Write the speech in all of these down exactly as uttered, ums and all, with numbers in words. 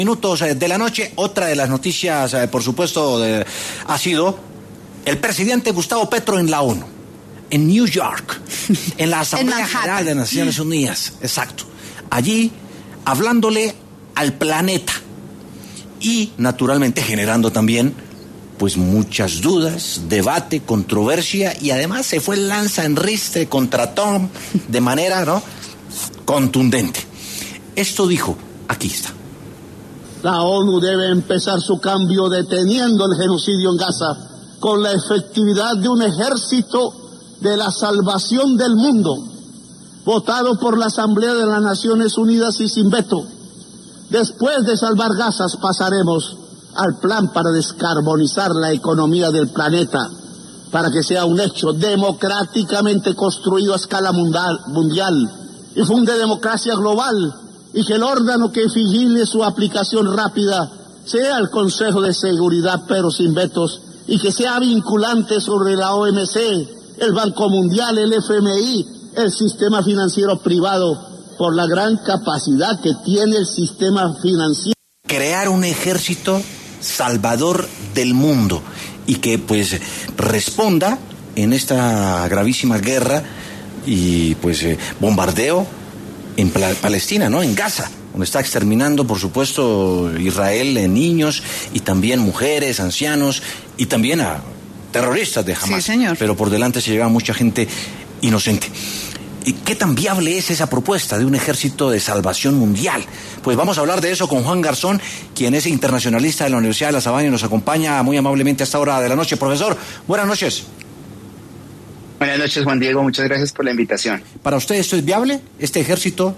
Minutos de la noche, otra de las noticias, por supuesto, de, ha sido el presidente Gustavo Petro en la ONU, en New York, en la Asamblea General de Naciones Unidas, exacto, allí hablándole al planeta y naturalmente generando también pues muchas dudas, debate, controversia, y además se fue lanza en ristre contra Trump de manera, ¿no?, contundente. Esto dijo, aquí está. La ONU debe empezar su cambio deteniendo el genocidio en Gaza con la efectividad de un ejército de la salvación del mundo, votado por la Asamblea de las Naciones Unidas y sin veto. Después de salvar Gaza, pasaremos al plan para descarbonizar la economía del planeta, para que sea un hecho democráticamente construido a escala mundial, mundial y funde democracia global, y que el órgano que vigile su aplicación rápida sea el Consejo de Seguridad, pero sin vetos, y que sea vinculante sobre la O M C, el Banco Mundial, el F M I, el sistema financiero privado, por la gran capacidad que tiene el sistema financiero. Crear un ejército salvador del mundo y que pues responda en esta gravísima guerra y pues eh, bombardeo en Palestina, ¿no?, en Gaza, donde está exterminando, por supuesto, Israel, eh, niños y también mujeres, ancianos y también a terroristas de Hamas. Sí, señor. Pero por delante se lleva mucha gente inocente. ¿Y qué tan viable es esa propuesta de un ejército de salvación mundial? Pues vamos a hablar de eso con Juan Garzón, quien es internacionalista de la Universidad de La Sabana y nos acompaña muy amablemente a esta hora de la noche. Profesor, buenas noches. Buenas noches, Juan Diego, muchas gracias por la invitación. ¿Para usted esto es viable, este ejército?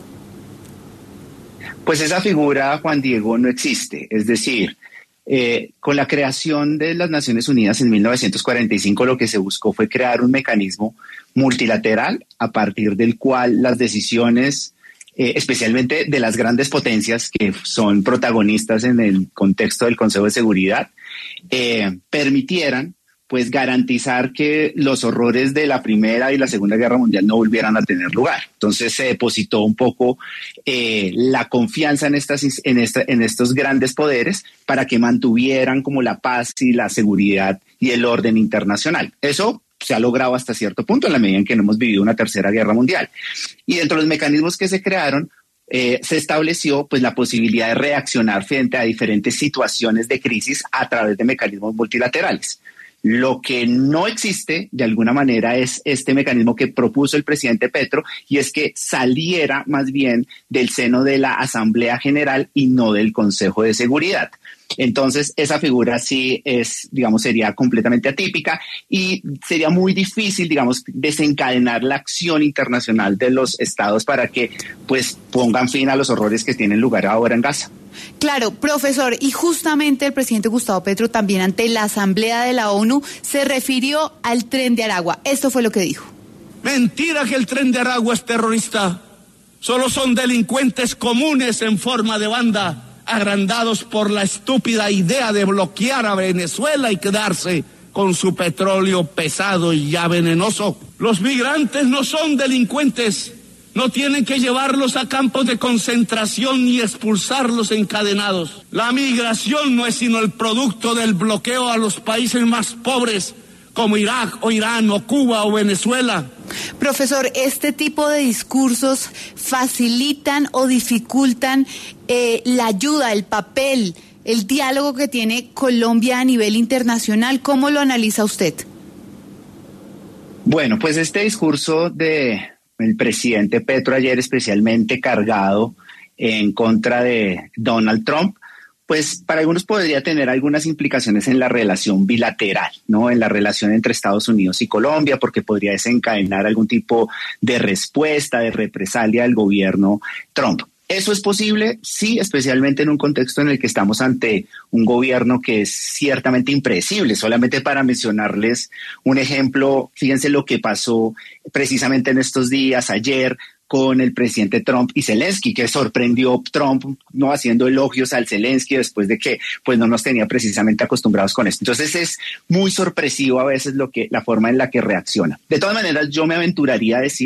Pues esa figura, Juan Diego, no existe. Es decir, eh, con la creación de las Naciones Unidas en mil novecientos cuarenta y cinco, lo que se buscó fue crear un mecanismo multilateral a partir del cual las decisiones, eh, especialmente de las grandes potencias que son protagonistas en el contexto del Consejo de Seguridad, eh, permitieran pues garantizar que los horrores de la Primera y la Segunda Guerra Mundial no volvieran a tener lugar. Entonces se depositó un poco eh, la confianza en, estas, en, esta, en estos grandes poderes para que mantuvieran como la paz y la seguridad y el orden internacional. Eso se ha logrado hasta cierto punto en la medida en que no hemos vivido una Tercera Guerra Mundial. Y dentro de los mecanismos que se crearon, Eh, se estableció pues la posibilidad de reaccionar frente a diferentes situaciones de crisis a través de mecanismos multilaterales. Lo que no existe, de alguna manera, es este mecanismo que propuso el presidente Petro, y es que saliera más bien del seno de la Asamblea General y no del Consejo de Seguridad. Entonces, esa figura sí es, digamos, sería completamente atípica y sería muy difícil, digamos, desencadenar la acción internacional de los estados para que, pues, pongan fin a los horrores que tienen lugar ahora en Gaza. Claro, profesor, y justamente el presidente Gustavo Petro también ante la Asamblea de la ONU se refirió al Tren de Aragua. Esto fue lo que dijo. Mentira que el Tren de Aragua es terrorista. Solo son delincuentes comunes en forma de banda, agrandados por la estúpida idea de bloquear a Venezuela y quedarse con su petróleo pesado y ya venenoso. Los migrantes no son delincuentes. No tienen que llevarlos a campos de concentración ni expulsarlos encadenados. La migración no es sino el producto del bloqueo a los países más pobres, como Irak o Irán o Cuba o Venezuela. Profesor, ¿este tipo de discursos facilitan o dificultan eh, la ayuda, el papel, el diálogo que tiene Colombia a nivel internacional? ¿Cómo lo analiza usted? Bueno, pues este discurso de el presidente Petro ayer, especialmente cargado en contra de Donald Trump, pues para algunos podría tener algunas implicaciones en la relación bilateral, ¿no? En la relación entre Estados Unidos y Colombia, porque podría desencadenar algún tipo de respuesta, de represalia del gobierno Trump. ¿Eso es posible? Sí, especialmente en un contexto en el que estamos ante un gobierno que es ciertamente impredecible. Solamente para mencionarles un ejemplo, fíjense lo que pasó precisamente en estos días, ayer, con el presidente Trump y Zelensky, que sorprendió Trump no haciendo elogios al Zelensky después de que pues no nos tenía precisamente acostumbrados con esto. Entonces es muy sorpresivo a veces lo que la forma en la que reacciona. De todas maneras, yo me aventuraría a decir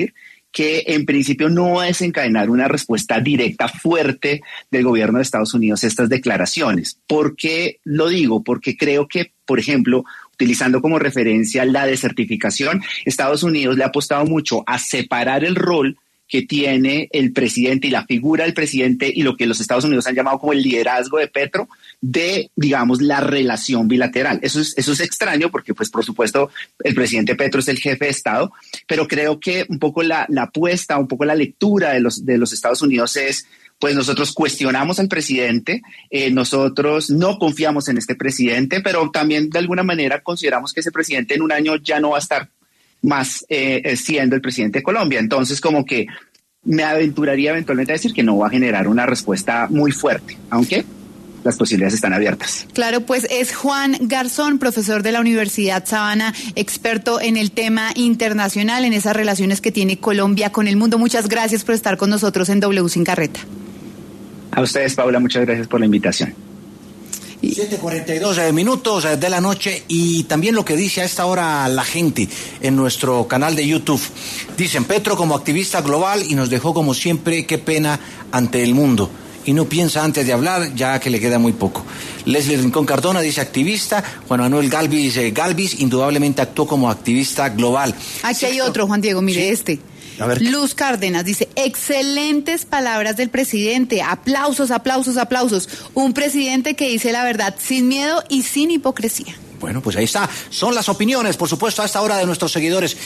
que en principio no es desencadenar una respuesta directa, fuerte del gobierno de Estados Unidos a estas declaraciones. ¿Por qué lo digo? Porque creo que, por ejemplo, utilizando como referencia la desertificación, Estados Unidos le ha apostado mucho a separar el rol que tiene el presidente y la figura del presidente y lo que los Estados Unidos han llamado como el liderazgo de Petro de, digamos, la relación bilateral. Eso es, eso es extraño porque, pues, por supuesto, el presidente Petro es el jefe de Estado, pero creo que un poco la, la apuesta, un poco la lectura de los, de los Estados Unidos es, pues nosotros cuestionamos al presidente, eh, nosotros no confiamos en este presidente, pero también de alguna manera consideramos que ese presidente en un año ya no va a estar más eh, siendo el presidente de Colombia. Entonces, como que me aventuraría eventualmente a decir que no va a generar una respuesta muy fuerte, aunque las posibilidades están abiertas. Claro, pues es Juan Garzón, profesor de la Universidad Sabana, experto en el tema internacional, en esas relaciones que tiene Colombia con el mundo. Muchas gracias por estar con nosotros en W Sin Carreta. A ustedes, Paula, muchas gracias por la invitación. siete cuarenta y dos minutos de la noche, y también lo que dice a esta hora la gente en nuestro canal de YouTube. Dicen: Petro como activista global y nos dejó como siempre, qué pena ante el mundo. Y no piensa antes de hablar, ya que le queda muy poco. Leslie Rincón Cardona dice activista. Juan Manuel Galvis, eh, Galvis indudablemente actuó como activista global. Aquí hay otro, Juan Diego, mire, ¿sí? Este. A ver. Luz Cárdenas dice: excelentes palabras del presidente, aplausos, aplausos, aplausos. Un presidente que dice la verdad sin miedo y sin hipocresía. Bueno, pues ahí está. Son las opiniones, por supuesto, a esta hora de nuestros seguidores.